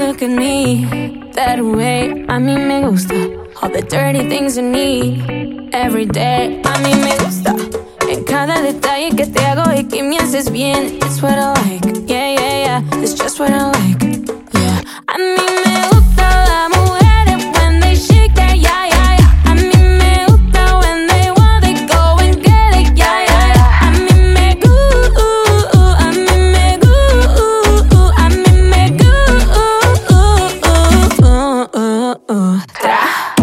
look at me that way. A mí me gusta all the dirty things you need every day. A mí me gusta en cada detalle que te hago y que me haces bien. It's what I like, yeah, yeah, yeah. It's just what I like, yeah. A mí me gusta las mujeres when they shake their yeah, yeah, yeah. A mí me gusta when they want they go and get it, yeah, yeah, yeah. A mí me gusta, a mí me gusta, a mí me gusta. Tra.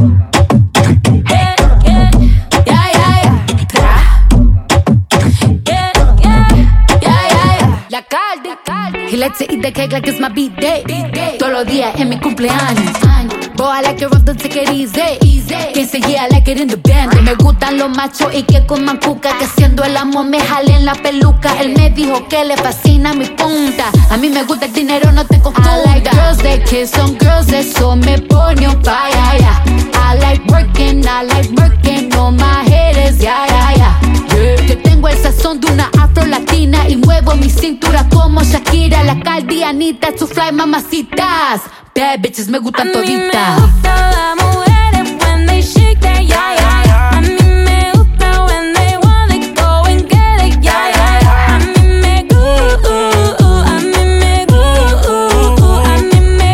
He likes to eat the cake like it's my B-day. Todos los días en mi cumpleaños. Boy, I like it rough, don't take it easy. Quien say yeah, I like it in the band. Me gustan los machos y que coman cuca. Que haciendo el amor me jalen la peluca. Él me dijo que le fascina mi punta. A mí me gusta el dinero, no te confunda. I like girls that kiss on girls, eso me pone on fire, yeah. I like working on my haters, yeah, yeah, yeah. Que tengo el sazón de una afro latina y muevo mi cintura como Shakira, la Caldianita, to fly mamacitas. Bad bitches me gustan toditas. A mí me gustan las mujeres when they shake their yeah, yeah, yeah. A mí me gusta when they want they go and get it, yeah, yeah, yeah. A mí me gusta, a mí me gusta, a mí me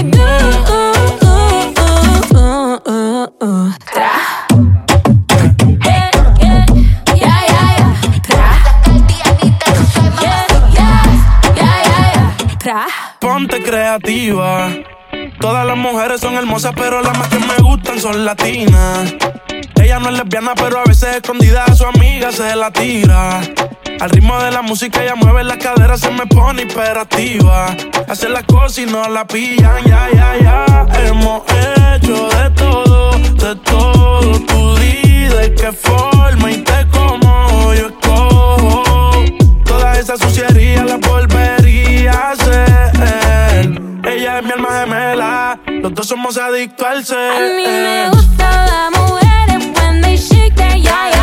gusta. Ponte creativa. Todas las mujeres son hermosas, pero las más que me gustan son latinas. Ella no es lesbiana, pero a veces escondida a su amiga se la tira. Al ritmo de la música ella mueve las caderas, se me pone hiperactiva. Hace las cosas y no la pillan, ya, ya, ya. Hemos hecho de todo, de todo. Tú di de qué forma y te como yo escojo. Toda esa suciería la volvería a hacer. Ella es mi alma gemela, los dos somos adictos al ser. A mí me gustan las mujeres when they shake their yeah, yeah.